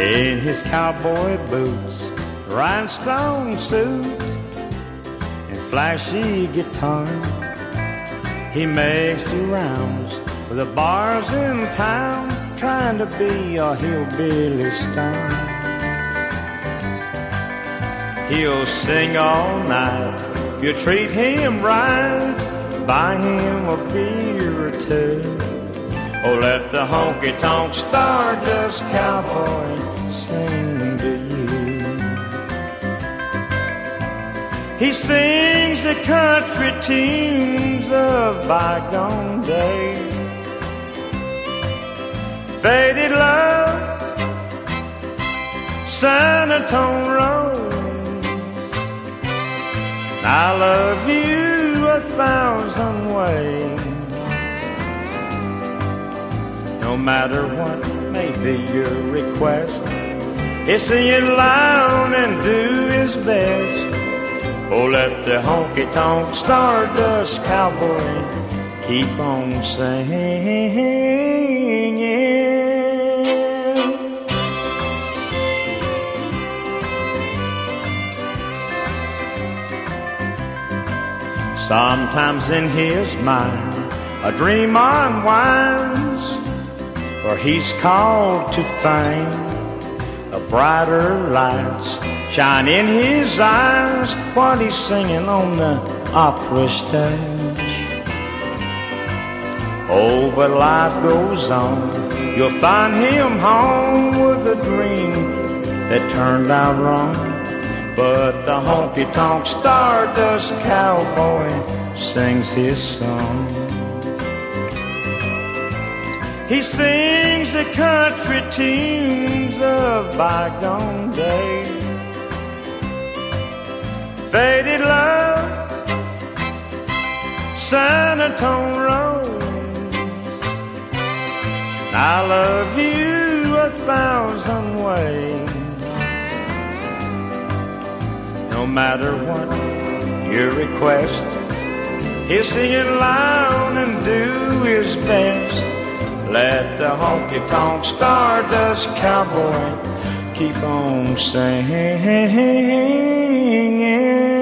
in his cowboy boots, rhinestone suit, and flashy guitar. He makes the rounds with the bars in town, trying to be a hillbilly star. He'll sing all night if you treat him right, buy him a beer or two. Oh, let the honky-tonk stardust cowboy sing to you. He sings the country tunes of bygone days, faded love, San Antonio Rose. I love you 1,000 ways. No matter what may be your request, he'll sing it loud and do his best. Oh, let the honky-tonk stardust cowboy keep on singing. Sometimes in his mind a dream unwinds, for he's called to fame. A brighter lights shine in his eyes while he's singing on the opera stage. Oh, but life goes on. You'll find him home with a dream that turned out wrong. But the honky-tonk stardust cowboy sings his song. He sings the country tunes of bygone days, faded love, San Antonio Rose. I love you 1,000 ways. No matter what your request, he'll sing it loud and do his best. Let the honky-tonk stardust cowboy keep on singing.